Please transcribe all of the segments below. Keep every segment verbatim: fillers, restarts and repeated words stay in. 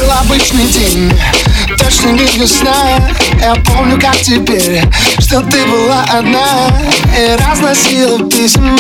Был обычный день, точно не весна. Я помню, как теперь, что ты была одна и разносила письма,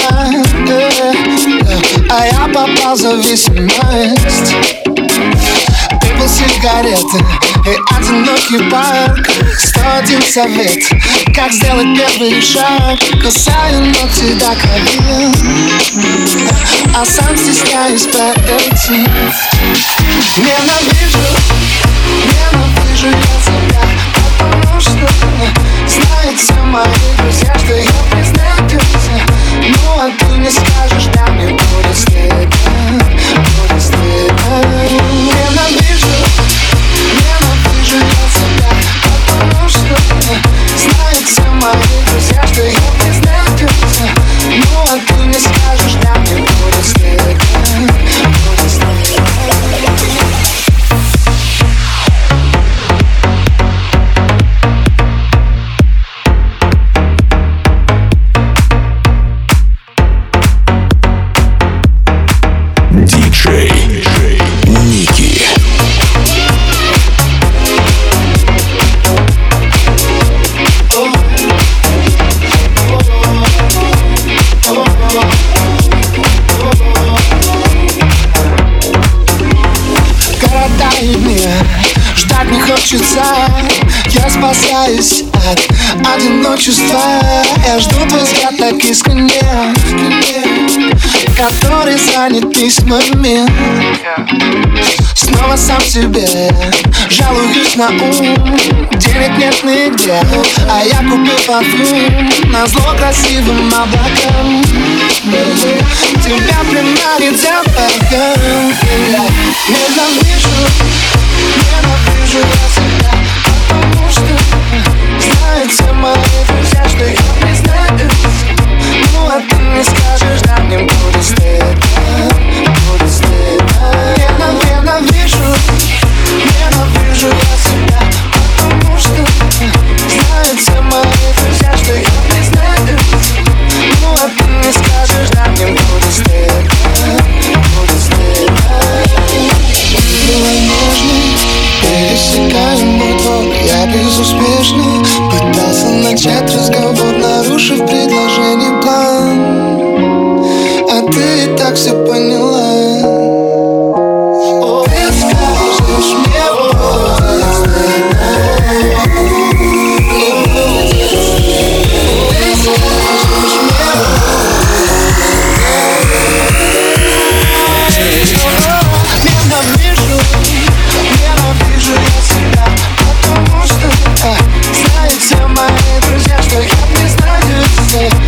а я попал в зависимость. Пепел, сигареты и одинокий парк. Сто один совет, как сделать первый шаг. Кусаю ногти до крови, а сам стесняюсь пойти. Ненавижу, ненавижу я себя, потому что знают все мои друзья, что я признаюсь. Ну а ты не скажешь, да мне будет стыдно, будет стыдно. Ненавижу, ненавижу я себя, потому что знают все мои друзья, что я признаюсь. Ну а ты не скажешь, да мне будет стыдно, будет стыдно. Диджей Ники. Города и дни ждать не хочется. Я спасаюсь от одиночества. Я жду твой взгляд так искренне, который занят письмами. Снова сам себе жалуюсь на ум. Денег нет нигде, а я купил парфюм назло красивым облакам. Тебя приманит запахом. Ненавижу, ненавижу я себя, потому что знают все мои друзья, что я признаюсь. Ну а ты не скажешь, да мне будет стыдно, будет стыдно. Ненавижу, ненавижу я себя, потому что знают все мои друзья, что я признаюсь. Ну а ты не скажешь, да мне будет стыдно, будет стыдно. Была нежной, пересекаем мой двор. Я безуспешно пытался начать разговор, нарушив предложение план. А ты и так все поняла. Ты скажешь, мне будет стыдно. Ты скажешь, мне ненавижу, ненавижу я себя, потому что а, знают все мои друзья, что я признаюсь.